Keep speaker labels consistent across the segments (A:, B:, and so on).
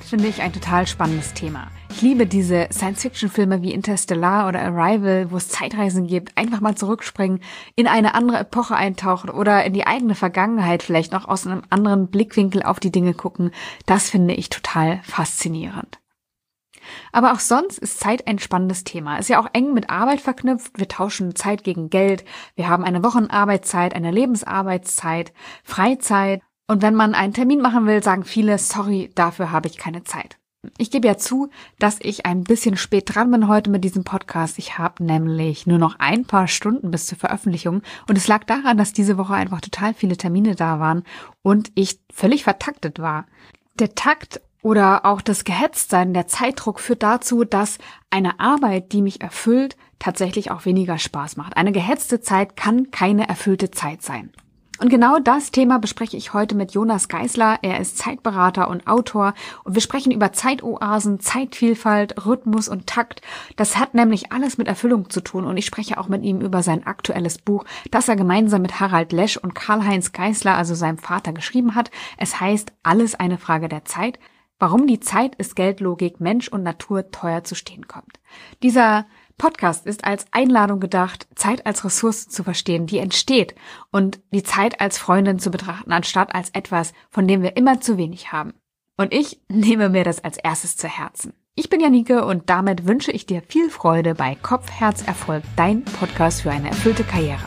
A: finde ich ein total spannendes Thema. Ich liebe diese Science-Fiction-Filme wie Interstellar oder Arrival, wo es Zeitreisen gibt, einfach mal zurückspringen, in eine andere Epoche eintauchen oder in die eigene Vergangenheit vielleicht noch aus einem anderen Blickwinkel auf die Dinge gucken. Das finde ich total faszinierend. Aber auch sonst ist Zeit ein spannendes Thema. Ist ja auch eng mit Arbeit verknüpft. Wir tauschen Zeit gegen Geld. Wir haben eine Wochenarbeitszeit, eine Lebensarbeitszeit, Freizeit. Und wenn man einen Termin machen will, sagen viele, sorry, dafür habe ich keine Zeit. Ich gebe ja zu, dass ich ein bisschen spät dran bin heute mit diesem Podcast. Ich habe nämlich nur noch ein paar Stunden bis zur Veröffentlichung. Und es lag daran, dass diese Woche einfach total viele Termine da waren und ich völlig vertaktet war. Der Takt oder auch das Gehetztsein, der Zeitdruck führt dazu, dass eine Arbeit, die mich erfüllt, tatsächlich auch weniger Spaß macht. Eine gehetzte Zeit kann keine erfüllte Zeit sein. Und genau das Thema bespreche ich heute mit Jonas Geisler. Er ist Zeitberater und Autor und wir sprechen über Zeitoasen, Zeitvielfalt, Rhythmus und Takt. Das hat nämlich alles mit Erfüllung zu tun und ich spreche auch mit ihm über sein aktuelles Buch, das er gemeinsam mit Harald Lesch und Karl-Heinz Geisler, also seinem Vater, geschrieben hat. Es heißt Alles eine Frage der Zeit. Warum die Zeit ist Geldlogik, Mensch und Natur teuer zu stehen kommt. Dieser Podcast ist als Einladung gedacht, Zeit als Ressource zu verstehen, die entsteht und die Zeit als Freundin zu betrachten, anstatt als etwas, von dem wir immer zu wenig haben. Und ich nehme mir das als erstes zu Herzen. Ich bin Janike und damit wünsche ich dir viel Freude bei Kopf, Herz, Erfolg, dein Podcast für eine erfüllte Karriere.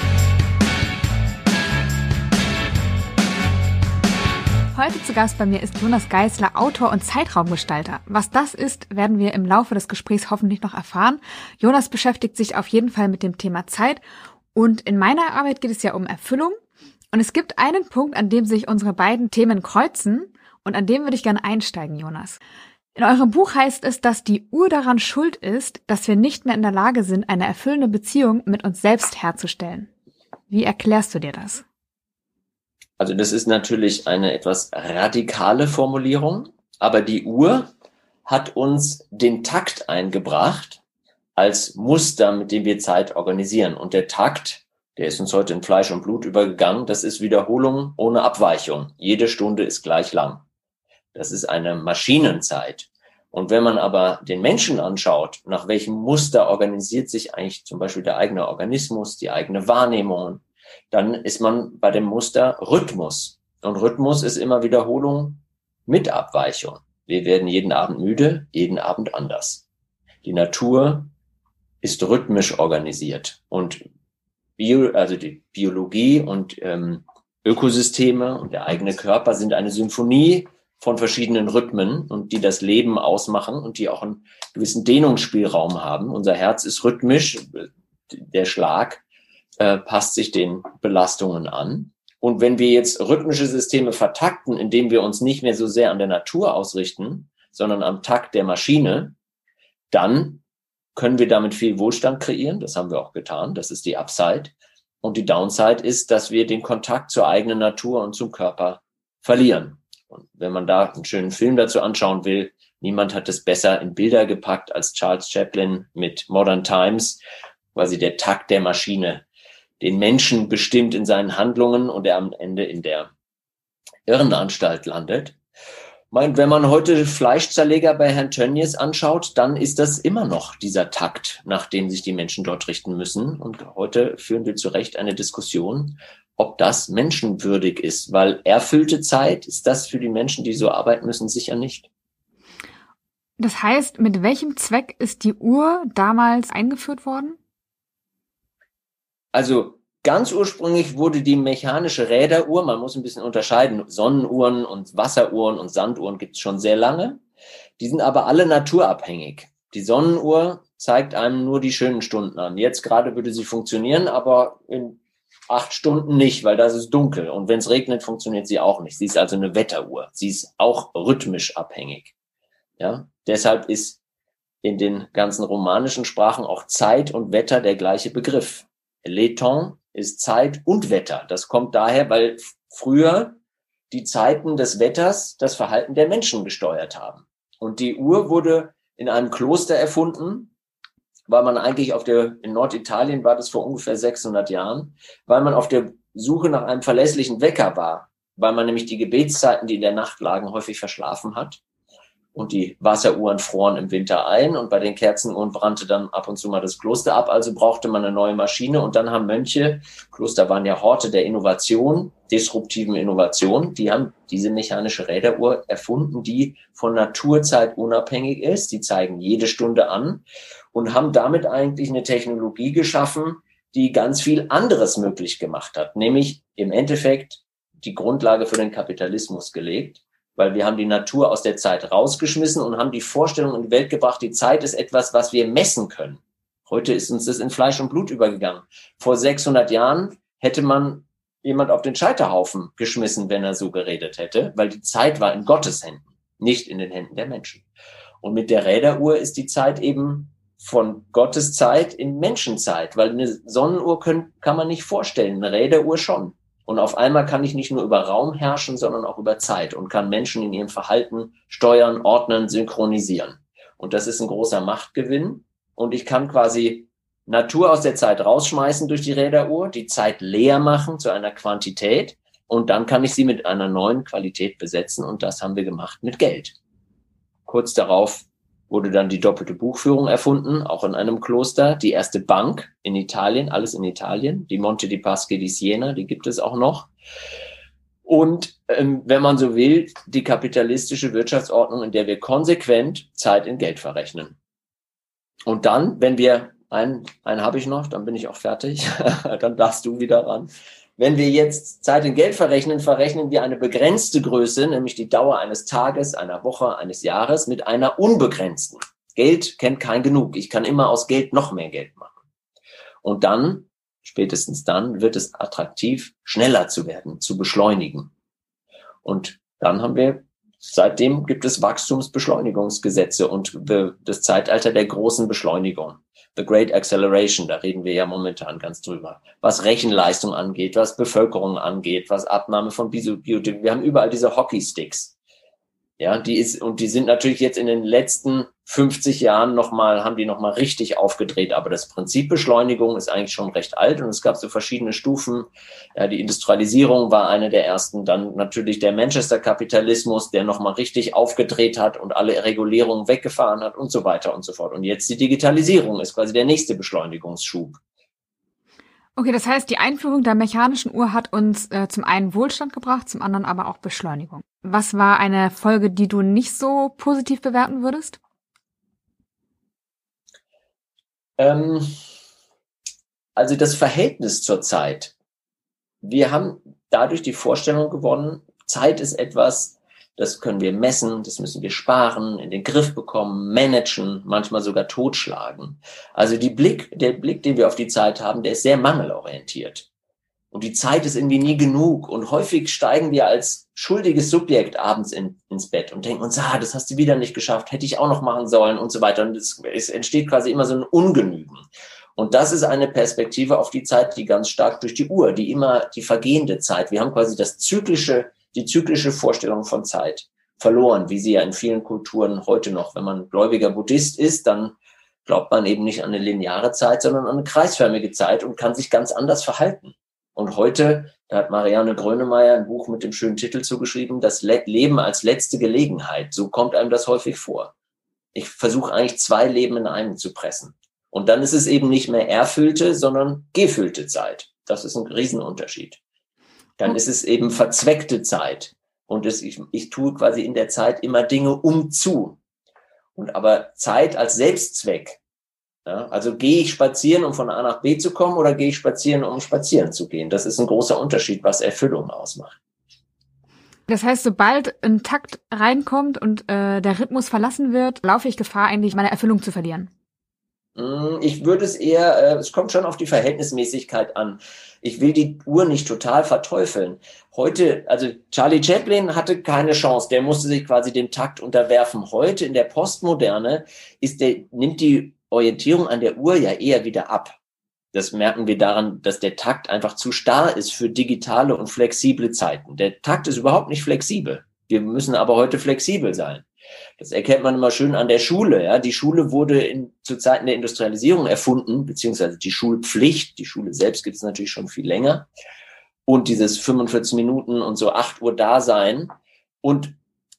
A: Heute zu Gast bei mir ist Jonas Geisler, Autor und Zeitraumgestalter. Was das ist, werden wir im Laufe des Gesprächs hoffentlich noch erfahren. Jonas beschäftigt sich auf jeden Fall mit dem Thema Zeit und in meiner Arbeit geht es ja um Erfüllung. Und es gibt einen Punkt, an dem sich unsere beiden Themen kreuzen und an dem würde ich gerne einsteigen, Jonas. In eurem Buch heißt es, dass die Uhr daran schuld ist, dass wir nicht mehr in der Lage sind, eine erfüllende Beziehung mit uns selbst herzustellen. Wie erklärst du dir das?
B: Also das ist natürlich eine etwas radikale Formulierung, aber die Uhr hat uns den Takt eingebracht als Muster, mit dem wir Zeit organisieren. Und der Takt, der ist uns heute in Fleisch und Blut übergegangen, das ist Wiederholung ohne Abweichung. Jede Stunde ist gleich lang. Das ist eine Maschinenzeit. Und wenn man aber den Menschen anschaut, nach welchem Muster organisiert sich eigentlich zum Beispiel der eigene Organismus, die eigene Wahrnehmung, dann ist man bei dem Muster Rhythmus. Und Rhythmus ist immer Wiederholung mit Abweichung. Wir werden jeden Abend müde, jeden Abend anders. Die Natur ist rhythmisch organisiert. Und die Biologie und Ökosysteme und der eigene Körper sind eine Symphonie von verschiedenen Rhythmen und die das Leben ausmachen und die auch einen gewissen Dehnungsspielraum haben. Unser Herz ist rhythmisch, der Schlag passt sich den Belastungen an. Und wenn wir jetzt rhythmische Systeme vertakten, indem wir uns nicht mehr so sehr an der Natur ausrichten, sondern am Takt der Maschine, dann können wir damit viel Wohlstand kreieren. Das haben wir auch getan. Das ist die Upside. Und die Downside ist, dass wir den Kontakt zur eigenen Natur und zum Körper verlieren. Und wenn man da einen schönen Film dazu anschauen will, niemand hat es besser in Bilder gepackt als Charles Chaplin mit Modern Times, quasi der Takt der Maschine den Menschen bestimmt in seinen Handlungen und er am Ende in der Irrenanstalt landet. Wenn man heute Fleischzerleger bei Herrn Tönnies anschaut, dann ist das immer noch dieser Takt, nach dem sich die Menschen dort richten müssen. Und heute führen wir zu Recht eine Diskussion, ob das menschenwürdig ist, weil erfüllte Zeit ist das für die Menschen, die so arbeiten müssen, sicher nicht.
A: Das heißt, mit welchem Zweck ist die Uhr damals eingeführt worden?
B: Also ganz ursprünglich wurde die mechanische Räderuhr, man muss ein bisschen unterscheiden, Sonnenuhren und Wasseruhren und Sanduhren gibt es schon sehr lange. Die sind aber alle naturabhängig. Die Sonnenuhr zeigt einem nur die schönen Stunden an. Jetzt gerade würde sie funktionieren, aber in 8 Stunden nicht, weil das ist dunkel. Und wenn es regnet, funktioniert sie auch nicht. Sie ist also eine Wetteruhr. Sie ist auch rhythmisch abhängig. Ja, deshalb ist in den ganzen romanischen Sprachen auch Zeit und Wetter der gleiche Begriff. Le temps ist Zeit und Wetter. Das kommt daher, weil früher die Zeiten des Wetters das Verhalten der Menschen gesteuert haben. Und die Uhr wurde in einem Kloster erfunden, weil man eigentlich in Norditalien war das vor ungefähr 600 Jahren, weil man auf der Suche nach einem verlässlichen Wecker war, weil man nämlich die Gebetszeiten, die in der Nacht lagen, häufig verschlafen hat. und die Wasseruhren froren im Winter ein und bei den Kerzenuhren brannte dann ab und zu mal das Kloster ab, also brauchte man eine neue Maschine und dann haben Mönche, Kloster waren ja Horte der Innovation, disruptiven Innovation, die haben diese mechanische Räderuhr erfunden, die von Naturzeit unabhängig ist, die zeigen jede Stunde an und haben damit eigentlich eine Technologie geschaffen, die ganz viel anderes möglich gemacht hat, nämlich im Endeffekt die Grundlage für den Kapitalismus gelegt, weil wir haben die Natur aus der Zeit rausgeschmissen und haben die Vorstellung in die Welt gebracht, die Zeit ist etwas, was wir messen können. Heute ist uns das in Fleisch und Blut übergegangen. Vor 600 Jahren hätte man jemand auf den Scheiterhaufen geschmissen, wenn er so geredet hätte, weil die Zeit war in Gottes Händen, nicht in den Händen der Menschen. Und mit der Räderuhr ist die Zeit eben von Gottes Zeit in Menschenzeit, weil eine Sonnenuhr kann man nicht vorstellen, eine Räderuhr schon. Und auf einmal kann ich nicht nur über Raum herrschen, sondern auch über Zeit und kann Menschen in ihrem Verhalten steuern, ordnen, synchronisieren. Und das ist ein großer Machtgewinn. Und ich kann quasi Natur aus der Zeit rausschmeißen durch die Räderuhr, die Zeit leer machen zu einer Quantität. Und dann kann ich sie mit einer neuen Qualität besetzen. Und das haben wir gemacht mit Geld. Kurz darauf wurde dann die doppelte Buchführung erfunden, auch in einem Kloster. Die erste Bank in Italien, alles in Italien. Die Monte dei Paschi di Siena, die gibt es auch noch. Und wenn man so will, die kapitalistische Wirtschaftsordnung, in der wir konsequent Zeit in Geld verrechnen. Und dann, wenn wir, einen habe ich noch, dann bin ich auch fertig, dann darfst du wieder ran. Wenn wir jetzt Zeit in Geld verrechnen, verrechnen wir eine begrenzte Größe, nämlich die Dauer eines Tages, einer Woche, eines Jahres mit einer unbegrenzten. Geld kennt kein Genug. Ich kann immer aus Geld noch mehr Geld machen. Und dann, spätestens dann, wird es attraktiv, schneller zu werden, zu beschleunigen. Und dann seitdem gibt es Wachstumsbeschleunigungsgesetze und das Zeitalter der großen Beschleunigung. The Great Acceleration, da reden wir ja momentan ganz drüber. Was Rechenleistung angeht, was Bevölkerung angeht, was Abnahme von Biotik. Wir haben überall diese Hockeysticks. Ja, die sind natürlich jetzt in den letzten 50 Jahren haben die nochmal richtig aufgedreht. Aber das Prinzip Beschleunigung ist eigentlich schon recht alt und es gab so verschiedene Stufen. Ja, die Industrialisierung war eine der ersten. Dann natürlich der Manchester-Kapitalismus, der nochmal richtig aufgedreht hat und alle Regulierungen weggefahren hat und so weiter und so fort. Und jetzt die Digitalisierung ist quasi der nächste Beschleunigungsschub.
A: Okay, das heißt, die Einführung der mechanischen Uhr hat uns zum einen Wohlstand gebracht, zum anderen aber auch Beschleunigung. Was war eine Folge, die du nicht so positiv bewerten würdest?
B: Also das Verhältnis zur Zeit. Wir haben dadurch die Vorstellung gewonnen, Zeit ist etwas, das können wir messen, das müssen wir sparen, in den Griff bekommen, managen, manchmal sogar totschlagen. Also der Blick, den wir auf die Zeit haben, der ist sehr mangelorientiert. Und die Zeit ist irgendwie nie genug. Und häufig steigen wir als schuldiges Subjekt abends ins Bett und denken uns, das hast du wieder nicht geschafft, hätte ich auch noch machen sollen und so weiter. Und es entsteht quasi immer so ein Ungenügen. Und das ist eine Perspektive auf die Zeit, die ganz stark durch die Uhr, die vergehende Zeit. Wir haben quasi die zyklische Vorstellung von Zeit verloren, wie sie ja in vielen Kulturen heute noch, wenn man gläubiger Buddhist ist, dann glaubt man eben nicht an eine lineare Zeit, sondern an eine kreisförmige Zeit und kann sich ganz anders verhalten. Und heute, da hat Marianne Grönemeyer ein Buch mit dem schönen Titel zugeschrieben, das Leben als letzte Gelegenheit. So kommt einem das häufig vor. Ich versuche eigentlich 2 Leben in einem zu pressen. Und dann ist es eben nicht mehr erfüllte, sondern gefüllte Zeit. Das ist ein Riesenunterschied. Dann ist es eben verzweckte Zeit. Und ich tue quasi in der Zeit immer Dinge aber Zeit als Selbstzweck. Ja, also gehe ich spazieren, um von A nach B zu kommen, oder gehe ich spazieren, um spazieren zu gehen? Das ist ein großer Unterschied, was Erfüllung ausmacht.
A: Das heißt, sobald ein Takt reinkommt und der Rhythmus verlassen wird, laufe ich Gefahr, eigentlich meine Erfüllung zu verlieren.
B: Ich würde es kommt schon auf die Verhältnismäßigkeit an. Ich will die Uhr nicht total verteufeln. Heute, also Charlie Chaplin hatte keine Chance, der musste sich quasi dem Takt unterwerfen. Heute in der Postmoderne nimmt die Orientierung an der Uhr ja eher wieder ab. Das merken wir daran, dass der Takt einfach zu starr ist für digitale und flexible Zeiten. Der Takt ist überhaupt nicht flexibel. Wir müssen aber heute flexibel sein. Das erkennt man immer schön an der Schule. Ja, die Schule wurde zu Zeiten der Industrialisierung erfunden, beziehungsweise die Schulpflicht. Die Schule selbst gibt es natürlich schon viel länger. Und dieses 45 Minuten und so 8 Uhr Dasein. Und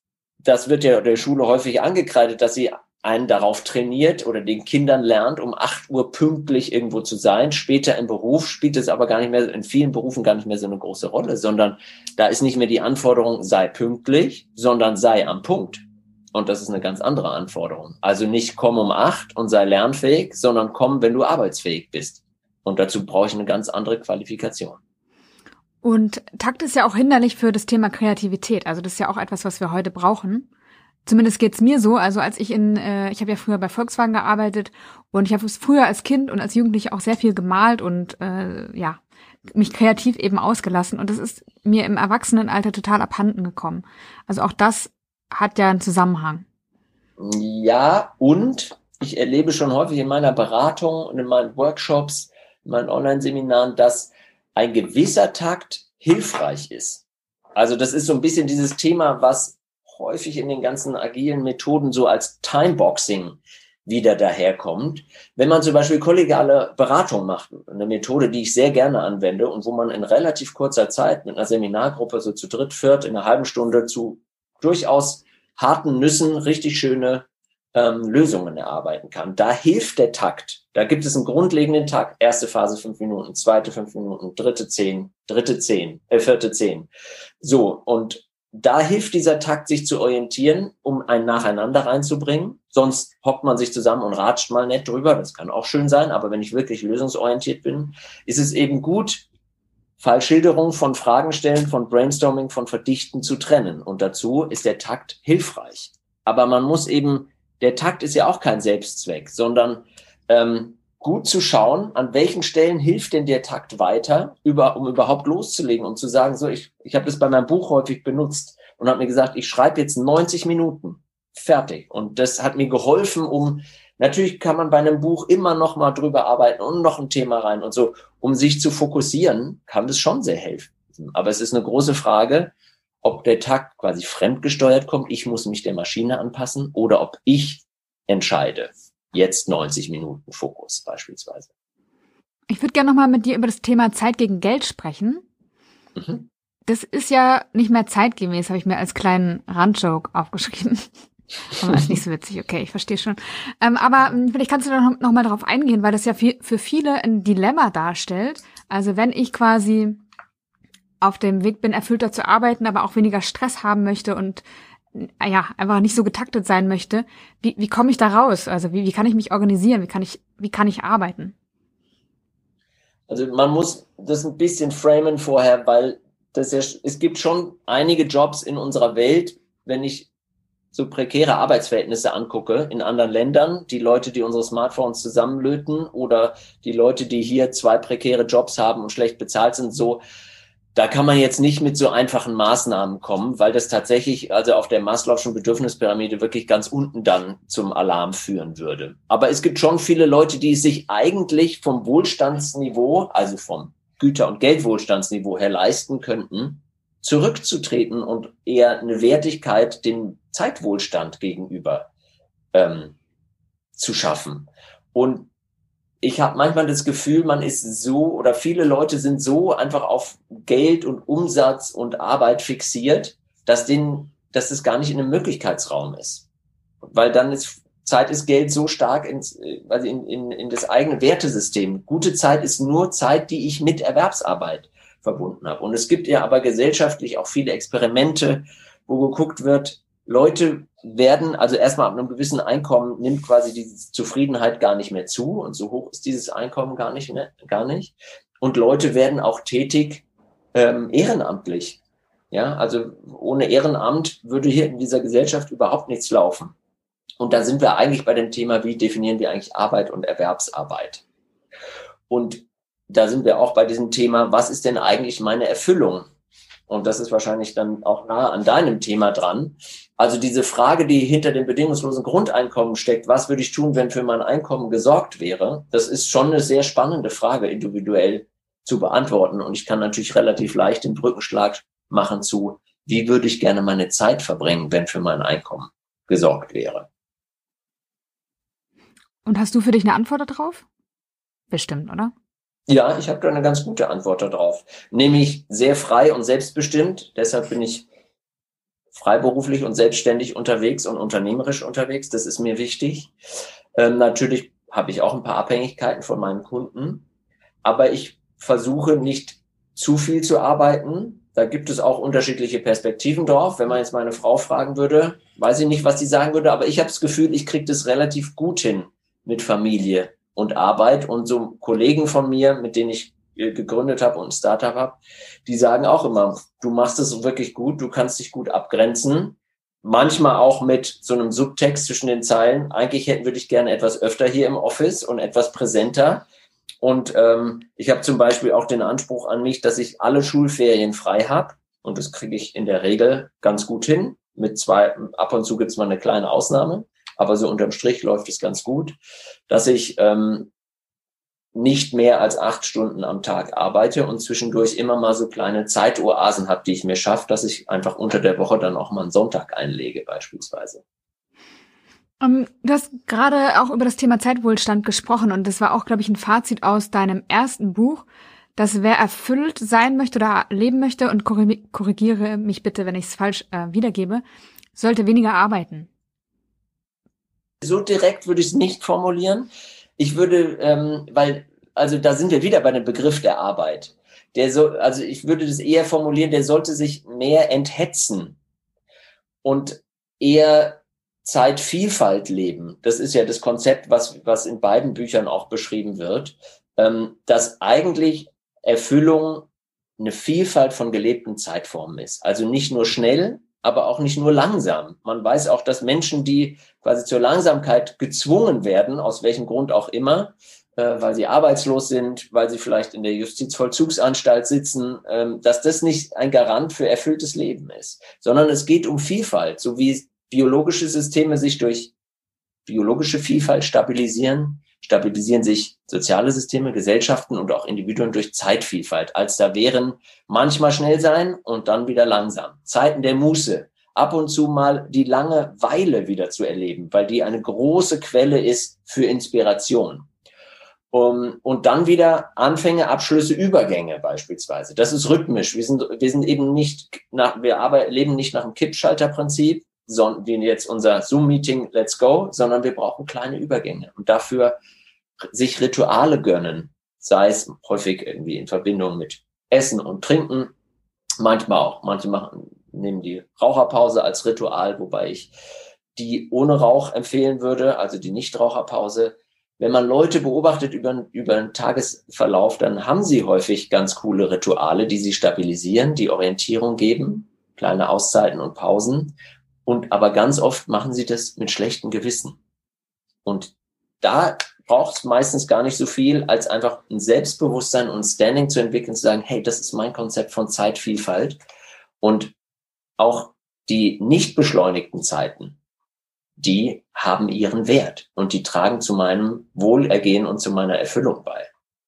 B: das wird ja der Schule häufig angekreidet, dass sie einen darauf trainiert oder den Kindern lernt, um 8 Uhr pünktlich irgendwo zu sein. Später im Beruf spielt es aber gar nicht mehr, in vielen Berufen gar nicht mehr so eine große Rolle, sondern da ist nicht mehr die Anforderung, sei pünktlich, sondern sei am Punkt. Und das ist eine ganz andere Anforderung. Also nicht komm um 8 und sei lernfähig, sondern komm, wenn du arbeitsfähig bist. Und dazu brauche ich eine ganz andere Qualifikation.
A: Und Takt ist ja auch hinderlich für das Thema Kreativität. Also das ist ja auch etwas, was wir heute brauchen. Zumindest geht's mir so. Also als ich ich habe ja früher bei Volkswagen gearbeitet und ich habe früher als Kind und als Jugendliche auch sehr viel gemalt und mich kreativ eben ausgelassen. Und das ist mir im Erwachsenenalter total abhanden gekommen. Also auch das hat ja einen Zusammenhang.
B: Ja, und ich erlebe schon häufig in meiner Beratung und in meinen Workshops, in meinen Online-Seminaren, dass ein gewisser Takt hilfreich ist. Also das ist so ein bisschen dieses Thema, was häufig in den ganzen agilen Methoden so als Timeboxing wieder daherkommt. Wenn man zum Beispiel kollegiale Beratung macht, eine Methode, die ich sehr gerne anwende und wo man in relativ kurzer Zeit mit einer Seminargruppe so zu dritt, viert in einer halben Stunde zu durchaus harten Nüssen richtig schöne Lösungen erarbeiten kann. Da hilft der Takt. Da gibt es einen grundlegenden Takt. Erste Phase 5 Minuten, zweite 5 Minuten, vierte 10. So, und da hilft dieser Takt, sich zu orientieren, um ein Nacheinander reinzubringen. Sonst hockt man sich zusammen und ratscht mal nett drüber. Das kann auch schön sein, aber wenn ich wirklich lösungsorientiert bin, ist es eben gut, Fallschilderung von Fragen stellen, von Brainstorming, von Verdichten zu trennen. Und dazu ist der Takt hilfreich. Aber man muss eben, der Takt ist ja auch kein Selbstzweck, sondern gut zu schauen, an welchen Stellen hilft denn der Takt weiter, um überhaupt loszulegen, um zu sagen, so, ich habe das bei meinem Buch häufig benutzt und habe mir gesagt, ich schreibe jetzt 90 Minuten, fertig. Und das hat mir geholfen, natürlich kann man bei einem Buch immer noch mal drüber arbeiten und noch ein Thema rein und so, um sich zu fokussieren, kann das schon sehr helfen. Aber es ist eine große Frage, ob der Takt quasi fremdgesteuert kommt, ich muss mich der Maschine anpassen, oder ob ich entscheide. Jetzt 90 Minuten Fokus beispielsweise.
A: Ich würde gerne nochmal mit dir über das Thema Zeit gegen Geld sprechen. Mhm. Das ist ja nicht mehr zeitgemäß, habe ich mir als kleinen Randjoke aufgeschrieben. Aber ist nicht so witzig, okay, ich verstehe schon. Aber vielleicht kannst du da noch mal drauf eingehen, weil das ja für viele ein Dilemma darstellt. Also wenn ich quasi auf dem Weg bin, erfüllter zu arbeiten, aber auch weniger Stress haben möchte und einfach nicht so getaktet sein möchte, wie komme ich da raus? Also wie kann ich mich organisieren? Wie kann ich arbeiten?
B: Also man muss das ein bisschen framen vorher, weil es gibt schon einige Jobs in unserer Welt, wenn ich so prekäre Arbeitsverhältnisse angucke in anderen Ländern, die Leute, die unsere Smartphones zusammenlöten oder die Leute, die hier 2 prekäre Jobs haben und schlecht bezahlt sind, so, da kann man jetzt nicht mit so einfachen Maßnahmen kommen, weil das tatsächlich, also auf der Maslow'schen Bedürfnispyramide wirklich ganz unten dann zum Alarm führen würde. Aber es gibt schon viele Leute, die es sich eigentlich vom Wohlstandsniveau, also vom Güter- und Geldwohlstandsniveau her leisten könnten, zurückzutreten und eher eine Wertigkeit dem Zeitwohlstand gegenüber zu schaffen. Und ich habe manchmal das Gefühl, man ist so, oder viele Leute sind so einfach auf Geld und Umsatz und Arbeit fixiert, dass es gar nicht in einem Möglichkeitsraum ist. Weil dann ist Zeit ist Geld so stark in das eigene Wertesystem. Gute Zeit ist nur Zeit, die ich mit Erwerbsarbeit verbunden habe. Und es gibt ja aber gesellschaftlich auch viele Experimente, wo geguckt wird, Leute werden, also erstmal ab einem gewissen Einkommen nimmt quasi diese Zufriedenheit gar nicht mehr zu und so hoch ist dieses Einkommen gar nicht. Und Leute werden auch tätig ehrenamtlich. Ja, also ohne Ehrenamt würde hier in dieser Gesellschaft überhaupt nichts laufen. Und da sind wir eigentlich bei dem Thema, wie definieren wir eigentlich Arbeit und Erwerbsarbeit? Und da sind wir auch bei diesem Thema, was ist denn eigentlich meine Erfüllung? Und das ist wahrscheinlich dann auch nah an deinem Thema dran. Also diese Frage, die hinter dem bedingungslosen Grundeinkommen steckt, was würde ich tun, wenn für mein Einkommen gesorgt wäre? Das ist schon eine sehr spannende Frage, individuell zu beantworten. Und ich kann natürlich relativ leicht den Brückenschlag machen zu, wie würde ich gerne meine Zeit verbringen, wenn für mein Einkommen gesorgt wäre?
A: Und hast du für dich eine Antwort darauf? Bestimmt, oder?
B: Ja, ich habe da eine ganz gute Antwort darauf. Nämlich sehr frei und selbstbestimmt. Deshalb bin ich freiberuflich und selbstständig unterwegs und unternehmerisch unterwegs. Das ist mir wichtig. Natürlich habe ich auch ein paar Abhängigkeiten von meinen Kunden, aber ich versuche nicht zu viel zu arbeiten. Da gibt es auch unterschiedliche Perspektiven drauf. Wenn man jetzt meine Frau fragen würde, weiß ich nicht, was sie sagen würde, aber ich habe das Gefühl, ich kriege das relativ gut hin mit Familie und Arbeit. Und so Kollegen von mir, mit denen ich gegründet habe und ein Startup habe, die sagen auch immer, du machst es wirklich gut, du kannst dich gut abgrenzen. Manchmal auch mit so einem Subtext zwischen den Zeilen. Eigentlich würde ich gerne etwas öfter hier im Office und etwas präsenter. Und ich habe zum Beispiel auch den Anspruch an mich, dass ich alle Schulferien frei habe. Und das kriege ich in der Regel ganz gut hin. Ab und zu gibt es mal eine kleine Ausnahme. Aber so unterm Strich läuft es ganz gut, dass ich nicht mehr als 8 Stunden am Tag arbeite und zwischendurch immer mal so kleine Zeitoasen habe, die ich mir schaffe, dass ich einfach unter der Woche dann auch mal einen Sonntag einlege beispielsweise.
A: Du hast gerade auch über das Thema Zeitwohlstand gesprochen und das war auch, glaube ich, ein Fazit aus deinem ersten Buch, dass wer erfüllt sein möchte oder leben möchte, und korrigiere mich bitte, wenn ich es falsch wiedergebe, sollte weniger arbeiten.
B: So direkt würde ich es nicht formulieren. Ich würde, also da sind wir wieder bei dem Begriff der Arbeit. Also ich würde das eher formulieren, der sollte sich mehr enthetzen und eher Zeitvielfalt leben. Das ist ja das Konzept, was in beiden Büchern auch beschrieben wird, dass eigentlich Erfüllung eine Vielfalt von gelebten Zeitformen ist. Also nicht nur schnell, aber auch nicht nur langsam. Man weiß auch, dass Menschen, die quasi zur Langsamkeit gezwungen werden, aus welchem Grund auch immer, weil sie arbeitslos sind, weil sie vielleicht in der Justizvollzugsanstalt sitzen, dass das nicht ein Garant für erfülltes Leben ist, sondern es geht um Vielfalt, so wie biologische Systeme sich durch biologische Vielfalt stabilisieren sich soziale Systeme, Gesellschaften und auch Individuen durch Zeitvielfalt, als da wären manchmal schnell sein und dann wieder langsam. Zeiten der Muße, ab und zu mal die Langeweile wieder zu erleben, weil die eine große Quelle ist für Inspiration. Und dann wieder Anfänge, Abschlüsse, Übergänge beispielsweise. Das ist rhythmisch. Wir sind eben leben nicht nach dem Kippschalterprinzip, sondern wie jetzt unser Zoom-Meeting, let's go, sondern wir brauchen kleine Übergänge und dafür sich Rituale gönnen, sei es häufig irgendwie in Verbindung mit Essen und Trinken, manchmal auch. Manche nehmen die Raucherpause als Ritual, wobei ich die ohne Rauch empfehlen würde, also die Nichtraucherpause. Wenn man Leute beobachtet über einen Tagesverlauf, dann haben sie häufig ganz coole Rituale, die sie stabilisieren, die Orientierung geben, kleine Auszeiten und Pausen. Aber ganz oft machen sie das mit schlechtem Gewissen. Und da braucht es meistens gar nicht so viel, als einfach ein Selbstbewusstsein und Standing zu entwickeln, zu sagen, hey, das ist mein Konzept von Zeitvielfalt. Und auch die nicht beschleunigten Zeiten, die haben ihren Wert und die tragen zu meinem Wohlergehen und zu meiner Erfüllung bei.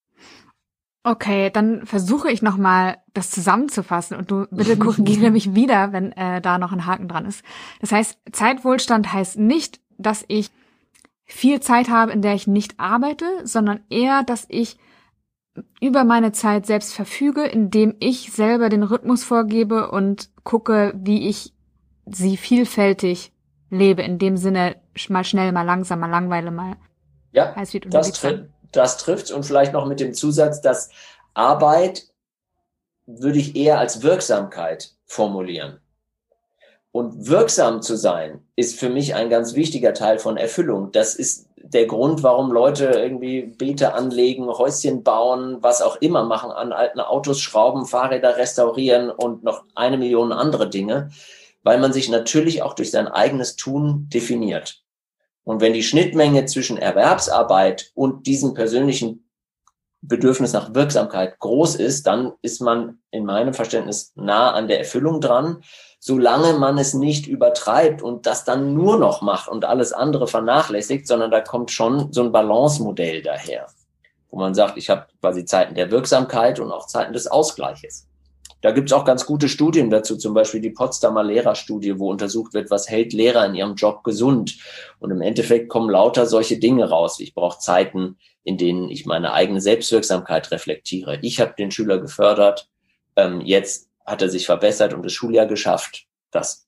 A: Okay, dann versuche ich nochmal das zusammenzufassen und du bitte korrigiere mich wieder, wenn da noch ein Haken dran ist. Das heißt, Zeitwohlstand heißt nicht, dass ich viel Zeit habe, in der ich nicht arbeite, sondern eher, dass ich über meine Zeit selbst verfüge, indem ich selber den Rhythmus vorgebe und gucke, wie ich sie vielfältig lebe. In dem Sinne, mal schnell, mal langsam, mal Langweile, mal
B: Highspeed unterwegs sein. Das trifft und vielleicht noch mit dem Zusatz, dass Arbeit würde ich eher als Wirksamkeit formulieren. Und wirksam zu sein, ist für mich ein ganz wichtiger Teil von Erfüllung. Das ist der Grund, warum Leute irgendwie Beete anlegen, Häuschen bauen, was auch immer machen, an alten Autos schrauben, Fahrräder restaurieren und noch 1 Million andere Dinge, weil man sich natürlich auch durch sein eigenes Tun definiert. Und wenn die Schnittmenge zwischen Erwerbsarbeit und diesem persönlichen Bedürfnis nach Wirksamkeit groß ist, dann ist man in meinem Verständnis nah an der Erfüllung dran, solange man es nicht übertreibt und das dann nur noch macht und alles andere vernachlässigt, sondern da kommt schon so ein Balance-Modell daher, wo man sagt, ich habe quasi Zeiten der Wirksamkeit und auch Zeiten des Ausgleiches. Da gibt's auch ganz gute Studien dazu, zum Beispiel die Potsdamer Lehrerstudie, wo untersucht wird, was hält Lehrer in ihrem Job gesund. Und im Endeffekt kommen lauter solche Dinge raus. Ich brauche Zeiten, in denen ich meine eigene Selbstwirksamkeit reflektiere. Ich habe den Schüler gefördert, jetzt hat er sich verbessert und das Schuljahr geschafft. Das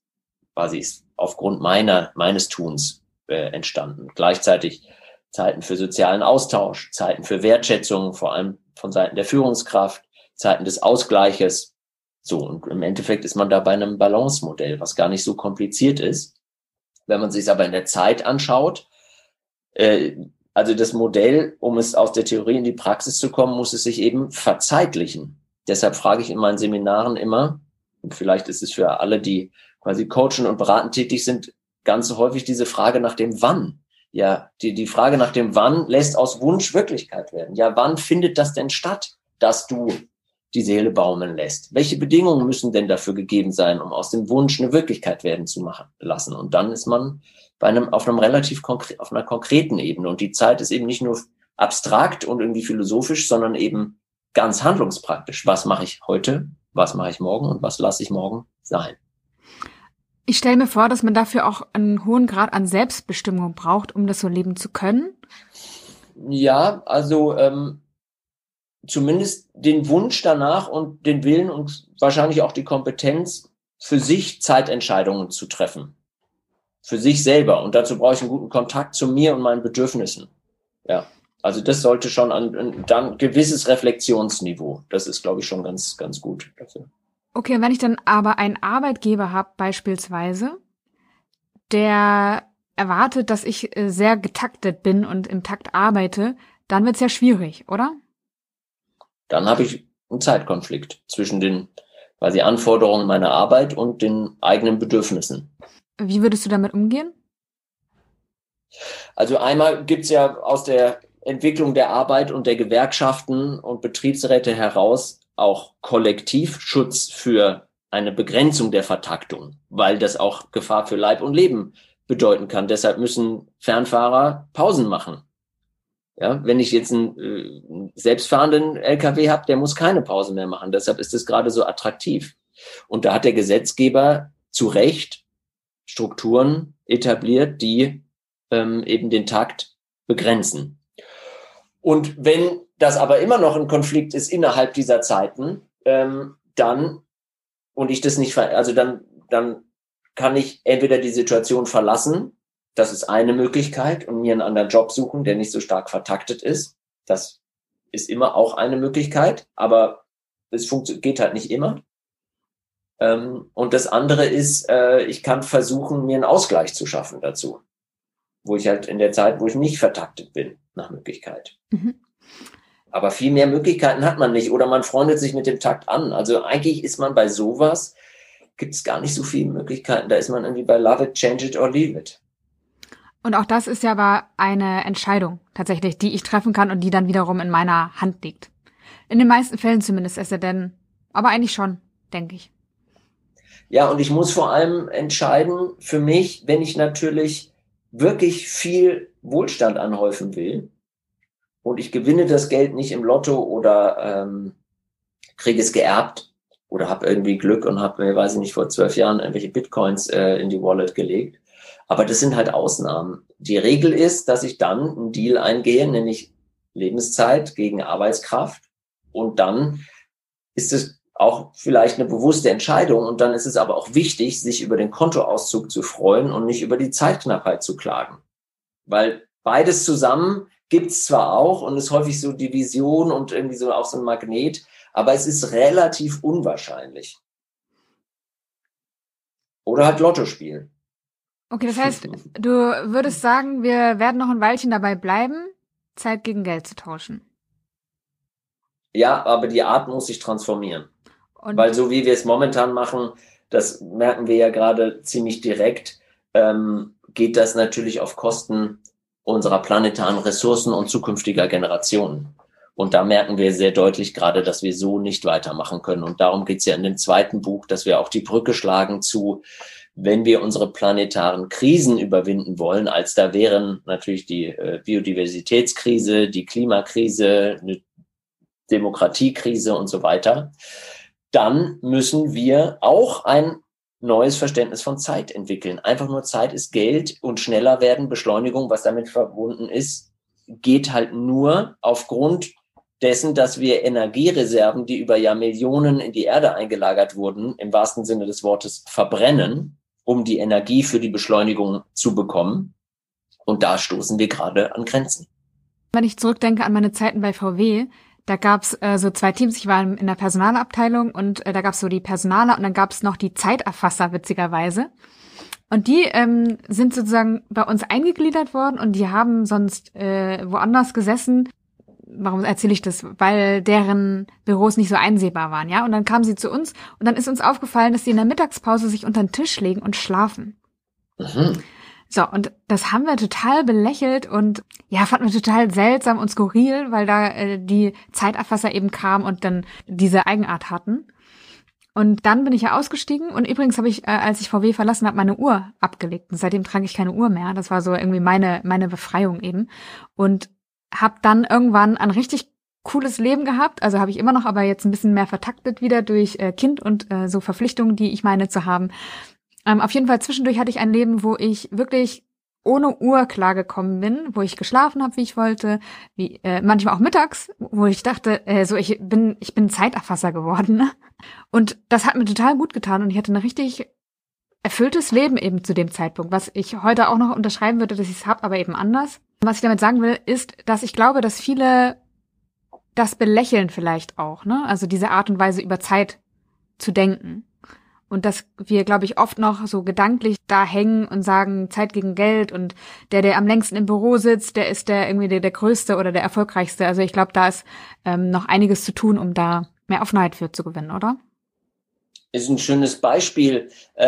B: quasi ist aufgrund meines Tuns entstanden. Gleichzeitig Zeiten für sozialen Austausch, Zeiten für Wertschätzung, vor allem von Seiten der Führungskraft, Zeiten des Ausgleiches. So, und im Endeffekt ist man da bei einem Balance-Modell, was gar nicht so kompliziert ist. Wenn man sich es aber in der Zeit anschaut, also das Modell, um es aus der Theorie in die Praxis zu kommen, muss es sich eben verzeitlichen. Deshalb frage ich in meinen Seminaren immer, und vielleicht ist es für alle, die quasi coachen und beraten tätig sind, ganz häufig diese Frage nach dem Wann. Ja, die Frage nach dem Wann lässt aus Wunsch Wirklichkeit werden. Ja, wann findet das denn statt, dass du die Seele baumeln lässt? Welche Bedingungen müssen denn dafür gegeben sein, um aus dem Wunsch eine Wirklichkeit werden zu machen lassen? Und dann ist man auf einer konkreten Ebene. Und die Zeit ist eben nicht nur abstrakt und irgendwie philosophisch, sondern eben ganz handlungspraktisch. Was mache ich heute? Was mache ich morgen? Und was lasse ich morgen sein?
A: Ich stelle mir vor, dass man dafür auch einen hohen Grad an Selbstbestimmung braucht, um das so leben zu können.
B: Ja, also zumindest den Wunsch danach und den Willen und wahrscheinlich auch die Kompetenz, für sich Zeitentscheidungen zu treffen. Für sich selber. Und dazu brauche ich einen guten Kontakt zu mir und meinen Bedürfnissen. Ja, also das sollte schon dann gewisses Reflexionsniveau. Das ist, glaube ich, schon ganz, ganz gut dafür.
A: Okay, und wenn ich dann aber einen Arbeitgeber habe beispielsweise, der erwartet, dass ich sehr getaktet bin und im Takt arbeite, dann wird's ja schwierig, oder?
B: Dann habe ich einen Zeitkonflikt zwischen den quasi Anforderungen meiner Arbeit und den eigenen Bedürfnissen.
A: Wie würdest du damit umgehen?
B: Also einmal gibt's ja aus der Entwicklung der Arbeit und der Gewerkschaften und Betriebsräte heraus auch Kollektivschutz für eine Begrenzung der Vertaktung, weil das auch Gefahr für Leib und Leben bedeuten kann. Deshalb müssen Fernfahrer Pausen machen. Ja, wenn ich jetzt einen selbstfahrenden LKW habe, der muss keine Pause mehr machen. Deshalb ist es gerade so attraktiv. Und da hat der Gesetzgeber zu Recht Strukturen etabliert, die eben den Takt begrenzen. Und wenn das aber immer noch ein Konflikt ist innerhalb dieser Zeiten, dann kann ich entweder die Situation verlassen, das ist eine Möglichkeit, und mir einen anderen Job suchen, der nicht so stark vertaktet ist. Das ist immer auch eine Möglichkeit, aber es geht halt nicht immer. Und das andere ist, ich kann versuchen, mir einen Ausgleich zu schaffen dazu, wo ich halt in der Zeit, wo ich nicht vertaktet bin, nach Möglichkeit. Mhm. Aber viel mehr Möglichkeiten hat man nicht oder man freundet sich mit dem Takt an. Also eigentlich ist man bei sowas, gibt es gar nicht so viele Möglichkeiten. Da ist man irgendwie bei love it, change it or leave it.
A: Und auch das ist ja aber eine Entscheidung tatsächlich, die ich treffen kann und die dann wiederum in meiner Hand liegt. In den meisten Fällen zumindest ist er denn, aber eigentlich schon, denke ich.
B: Ja, und ich muss vor allem entscheiden für mich, wenn ich natürlich wirklich viel Wohlstand anhäufen will und ich gewinne das Geld nicht im Lotto oder kriege es geerbt oder habe irgendwie Glück und habe mir, weiß ich nicht, vor 12 Jahren irgendwelche Bitcoins in die Wallet gelegt. Aber das sind halt Ausnahmen. Die Regel ist, dass ich dann einen Deal eingehe, nämlich Lebenszeit gegen Arbeitskraft. Und dann ist es auch vielleicht eine bewusste Entscheidung. Und dann ist es aber auch wichtig, sich über den Kontoauszug zu freuen und nicht über die Zeitknappheit zu klagen. Weil beides zusammen gibt's zwar auch und ist häufig so die Vision und irgendwie so auch so ein Magnet, aber es ist relativ unwahrscheinlich. Oder halt Lotto spielen.
A: Okay, das heißt, du würdest sagen, wir werden noch ein Weilchen dabei bleiben, Zeit gegen Geld zu tauschen.
B: Ja, aber die Art muss sich transformieren. Weil so wie wir es momentan machen, das merken wir ja gerade ziemlich direkt, geht das natürlich auf Kosten unserer planetaren Ressourcen und zukünftiger Generationen. Und da merken wir sehr deutlich gerade, dass wir so nicht weitermachen können. Und darum geht's ja in dem zweiten Buch, dass wir auch die Brücke schlagen zu, wenn wir unsere planetaren Krisen überwinden wollen, als da wären natürlich die Biodiversitätskrise, die Klimakrise, eine Demokratiekrise und so weiter, dann müssen wir auch ein neues Verständnis von Zeit entwickeln. Einfach nur Zeit ist Geld und schneller werden, Beschleunigung, was damit verbunden ist, geht halt nur aufgrund dessen, dass wir Energiereserven, die über Jahrmillionen in die Erde eingelagert wurden, im wahrsten Sinne des Wortes verbrennen, um die Energie für die Beschleunigung zu bekommen. Und da stoßen wir gerade an Grenzen.
A: Wenn ich zurückdenke an meine Zeiten bei VW, da gab's so zwei Teams. Ich war in der Personalabteilung und da gab's so die Personaler und dann gab's noch die Zeiterfasser, witzigerweise. Und die sind sozusagen bei uns eingegliedert worden und die haben sonst woanders gesessen. Warum erzähle ich das? Weil deren Büros nicht so einsehbar waren, ja. Und dann kamen sie zu uns und dann ist uns aufgefallen, dass sie in der Mittagspause sich unter den Tisch legen und schlafen.
B: Mhm.
A: So, und das haben wir total belächelt und ja, fanden wir total seltsam und skurril, weil da die Zeiterfasser eben kamen und dann diese Eigenart hatten. Und dann bin ich ja ausgestiegen und übrigens habe ich, als ich VW verlassen habe, meine Uhr abgelegt. Und seitdem trage ich keine Uhr mehr. Das war so irgendwie meine Befreiung eben. Und habe dann irgendwann ein richtig cooles Leben gehabt. Also habe ich immer noch, aber jetzt ein bisschen mehr vertaktet wieder durch Kind und so Verpflichtungen, die ich meine zu haben. Auf jeden Fall zwischendurch hatte ich ein Leben, wo ich wirklich ohne Uhr klargekommen bin, wo ich geschlafen habe, wie ich wollte, wie manchmal auch mittags, wo ich dachte, ich bin Zeiterfasser geworden. Und das hat mir total gut getan und ich hatte ein richtig erfülltes Leben eben zu dem Zeitpunkt, was ich heute auch noch unterschreiben würde, dass ich es habe, aber eben anders. Was ich damit sagen will, ist, dass ich glaube, dass viele das belächeln vielleicht auch, ne? Also diese Art und Weise über Zeit zu denken. Und dass wir, glaube ich, oft noch so gedanklich da hängen und sagen, Zeit gegen Geld und der am längsten im Büro sitzt, der ist der Größte oder der Erfolgreichste. Also ich glaube, da ist noch einiges zu tun, um da mehr Offenheit für zu gewinnen, oder?
B: Ist ein schönes Beispiel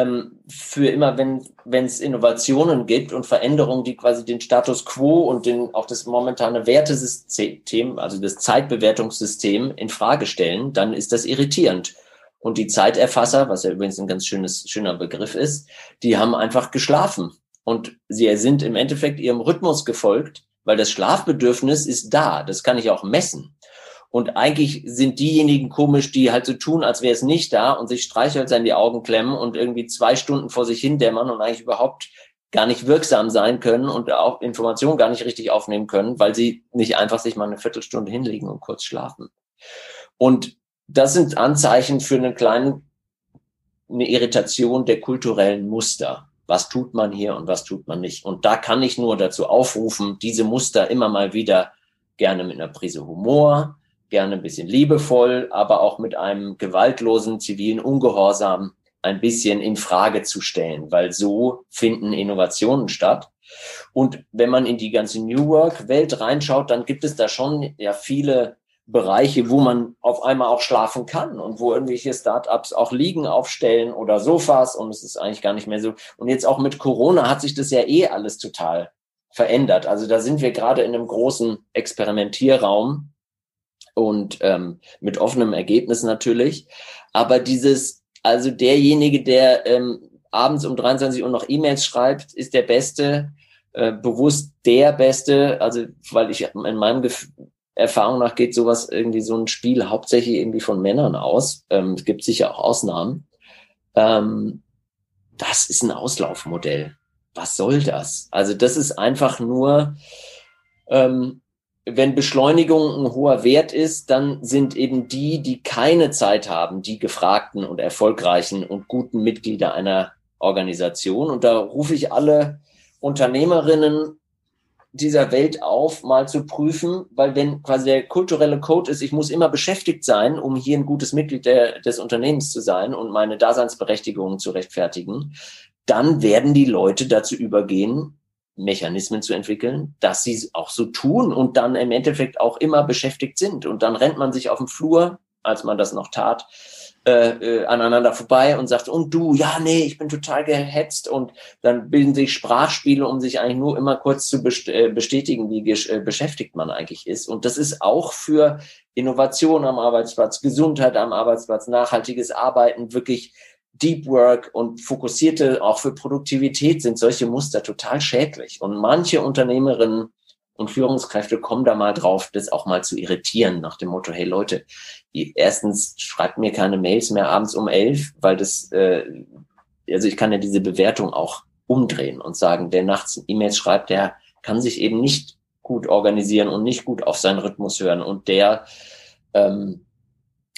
B: für immer, wenn es Innovationen gibt und Veränderungen, die quasi den Status quo und auch das momentane Wertesystem, also das Zeitbewertungssystem in Frage stellen, dann ist das irritierend. Und die Zeiterfasser, was ja übrigens ein ganz schöner Begriff ist, die haben einfach geschlafen. Und sie sind im Endeffekt ihrem Rhythmus gefolgt, weil das Schlafbedürfnis ist da. Das kann ich auch messen. Und eigentlich sind diejenigen komisch, die halt so tun, als wäre es nicht da und sich Streichhölzer in die Augen klemmen und irgendwie 2 Stunden vor sich hin dämmern und eigentlich überhaupt gar nicht wirksam sein können und auch Informationen gar nicht richtig aufnehmen können, weil sie nicht einfach sich mal eine Viertelstunde hinlegen und kurz schlafen. Und das sind Anzeichen für eine Irritation der kulturellen Muster. Was tut man hier und was tut man nicht? Und da kann ich nur dazu aufrufen, diese Muster immer mal wieder gerne mit einer Prise Humor, gerne ein bisschen liebevoll, aber auch mit einem gewaltlosen zivilen Ungehorsam ein bisschen in Frage zu stellen, weil so finden Innovationen statt. Und wenn man in die ganze New Work-Welt reinschaut, dann gibt es da schon ja viele Bereiche, wo man auf einmal auch schlafen kann und wo irgendwelche Startups auch Liegen aufstellen oder Sofas und es ist eigentlich gar nicht mehr so. Und jetzt auch mit Corona hat sich das ja alles total verändert. Also da sind wir gerade in einem großen Experimentierraum und mit offenem Ergebnis natürlich. Aber also derjenige, der abends um 23 Uhr noch E-Mails schreibt, ist der Beste, bewusst der Beste. Also weil ich in meinem Erfahrung nach geht sowas irgendwie so ein Spiel hauptsächlich irgendwie von Männern aus. Es gibt sicher auch Ausnahmen. Das ist ein Auslaufmodell. Was soll das? Also das ist einfach nur, wenn Beschleunigung ein hoher Wert ist, dann sind eben die keine Zeit haben, die gefragten und erfolgreichen und guten Mitglieder einer Organisation. Und da rufe ich alle Unternehmerinnen dieser Welt auf, mal zu prüfen, weil wenn quasi der kulturelle Code ist, ich muss immer beschäftigt sein, um hier ein gutes Mitglied des Unternehmens zu sein und meine Daseinsberechtigung zu rechtfertigen, dann werden die Leute dazu übergehen, Mechanismen zu entwickeln, dass sie auch so tun und dann im Endeffekt auch immer beschäftigt sind. Und dann rennt man sich auf dem Flur, als man das noch tat, aneinander vorbei und sagt, und du, ja, nee, ich bin total gehetzt und dann bilden sich Sprachspiele, um sich eigentlich nur immer kurz zu bestätigen, wie beschäftigt man eigentlich ist. Und das ist auch für Innovation am Arbeitsplatz, Gesundheit am Arbeitsplatz, nachhaltiges Arbeiten, wirklich Deep Work und fokussierte, auch für Produktivität sind solche Muster total schädlich. Und manche Unternehmerinnen und Führungskräfte kommen da mal drauf, das auch mal zu irritieren, nach dem Motto, hey Leute, erstens schreibt mir keine Mails mehr abends um 11, weil also ich kann ja diese Bewertung auch umdrehen und sagen, der nachts E-Mails schreibt, der kann sich eben nicht gut organisieren und nicht gut auf seinen Rhythmus hören und der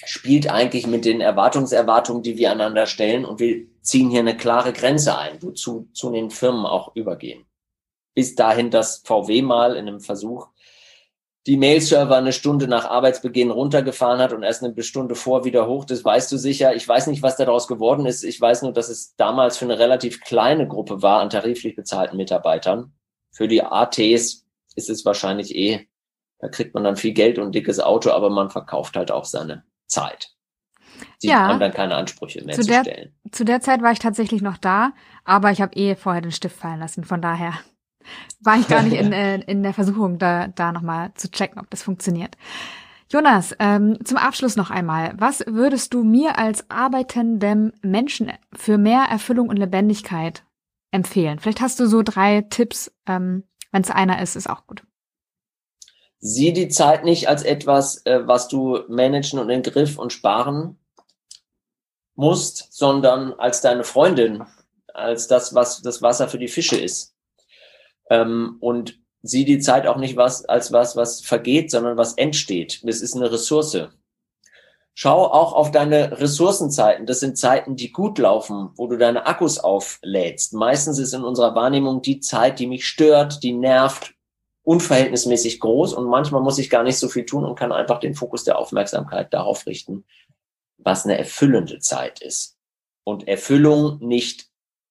B: spielt eigentlich mit den Erwartungen, die wir aneinander stellen, und wir ziehen hier eine klare Grenze ein, wozu zunehmend Firmen auch übergehen. Bis dahin, dass VW mal in einem Versuch die Mail-Server eine Stunde nach Arbeitsbeginn runtergefahren hat und erst eine Stunde vor wieder hoch. Das weißt du sicher. Ich weiß nicht, was daraus geworden ist. Ich weiß nur, dass es damals für eine relativ kleine Gruppe war an tariflich bezahlten Mitarbeitern. Für die ATs ist es wahrscheinlich da kriegt man dann viel Geld und ein dickes Auto, aber man verkauft halt auch seine Zeit. Die anderen keine Ansprüche mehr zu stellen.
A: Zu der Zeit war ich tatsächlich noch da, aber ich habe vorher den Stift fallen lassen. Von daher war ich gar nicht in der Versuchung, da nochmal zu checken, ob das funktioniert. Jonas, zum Abschluss noch einmal. Was würdest du mir als arbeitendem Menschen für mehr Erfüllung und Lebendigkeit empfehlen? Vielleicht hast du so 3 Tipps. Wenn es einer ist auch gut.
B: Sieh die Zeit nicht als etwas, was du managen und in den Griff und sparen musst, sondern als deine Freundin, als das, was das Wasser für die Fische ist. Und sieh die Zeit auch nicht als was vergeht, sondern was entsteht. Das ist eine Ressource. Schau auch auf deine Ressourcenzeiten. Das sind Zeiten, die gut laufen, wo du deine Akkus auflädst. Meistens ist in unserer Wahrnehmung die Zeit, die mich stört, die nervt, unverhältnismäßig groß, und manchmal muss ich gar nicht so viel tun und kann einfach den Fokus der Aufmerksamkeit darauf richten, was eine erfüllende Zeit ist. Und Erfüllung nicht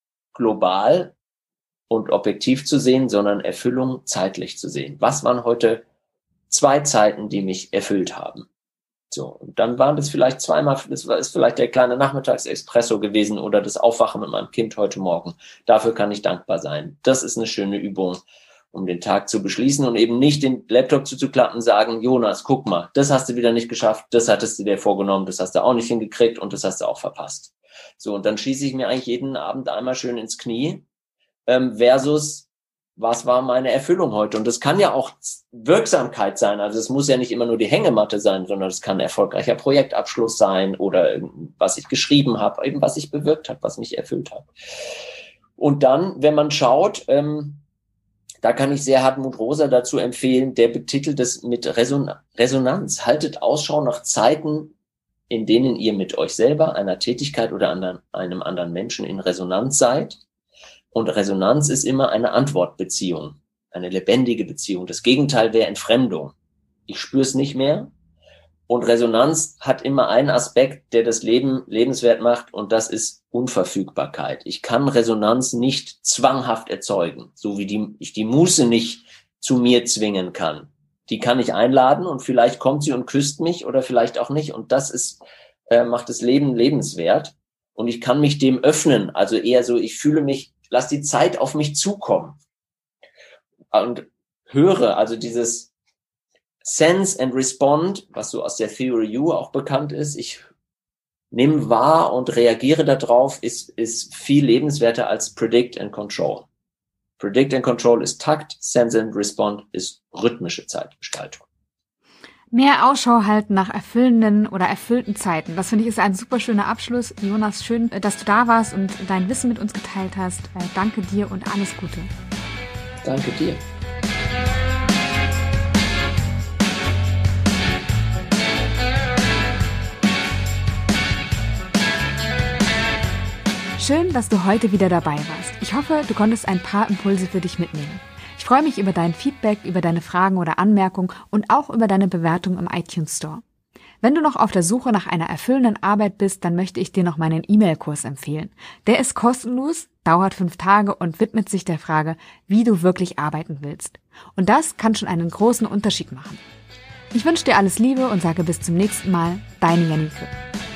B: global und objektiv zu sehen, sondern Erfüllung zeitlich zu sehen. Was waren heute 2 Zeiten, die mich erfüllt haben? So, und dann waren das vielleicht zweimal, ist vielleicht der kleine Nachmittagsespresso gewesen oder das Aufwachen mit meinem Kind heute Morgen. Dafür kann ich dankbar sein. Das ist eine schöne Übung, um den Tag zu beschließen und eben nicht den Laptop zuzuklappen und sagen, Jonas, guck mal, das hast du wieder nicht geschafft, das hattest du dir vorgenommen, das hast du auch nicht hingekriegt und das hast du auch verpasst. So, und dann schieße ich mir eigentlich jeden Abend einmal schön ins Knie, versus, was war meine Erfüllung heute? Und das kann ja auch Wirksamkeit sein. Also es muss ja nicht immer nur die Hängematte sein, sondern es kann ein erfolgreicher Projektabschluss sein oder was ich geschrieben habe, eben was ich bewirkt habe, was mich erfüllt hat. Und dann, wenn man schaut, da kann ich sehr Hartmut Rosa dazu empfehlen, der betitelt es mit Resonanz. Haltet Ausschau nach Zeiten, in denen ihr mit euch selber, einer Tätigkeit oder einem anderen Menschen in Resonanz seid. Und Resonanz ist immer eine Antwortbeziehung, eine lebendige Beziehung. Das Gegenteil wäre Entfremdung. Ich spüre es nicht mehr. Und Resonanz hat immer einen Aspekt, der das Leben lebenswert macht, und das ist Unverfügbarkeit. Ich kann Resonanz nicht zwanghaft erzeugen, so wie ich die Muße nicht zu mir zwingen kann. Die kann ich einladen und vielleicht kommt sie und küsst mich oder vielleicht auch nicht. Und das macht das Leben lebenswert. Und ich kann mich dem öffnen, also eher so, ich fühle mich, lass die Zeit auf mich zukommen und höre, also dieses Sense and Respond, was so aus der Theory U auch bekannt ist. Ich nehme wahr und reagiere darauf, ist viel lebenswerter als Predict and Control. Predict and Control ist Takt, Sense and Respond ist rhythmische Zeitgestaltung.
A: Mehr Ausschau halten nach erfüllenden oder erfüllten Zeiten. Das finde ich ist ein super schöner Abschluss. Jonas, schön, dass du da warst und dein Wissen mit uns geteilt hast. Danke dir und alles Gute.
B: Danke dir.
A: Schön, dass du heute wieder dabei warst. Ich hoffe, du konntest ein paar Impulse für dich mitnehmen. Ich freue mich über dein Feedback, über deine Fragen oder Anmerkungen und auch über deine Bewertung im iTunes Store. Wenn du noch auf der Suche nach einer erfüllenden Arbeit bist, dann möchte ich dir noch meinen E-Mail-Kurs empfehlen. Der ist kostenlos, dauert 5 Tage und widmet sich der Frage, wie du wirklich arbeiten willst. Und das kann schon einen großen Unterschied machen. Ich wünsche dir alles Liebe und sage bis zum nächsten Mal, deine Janike.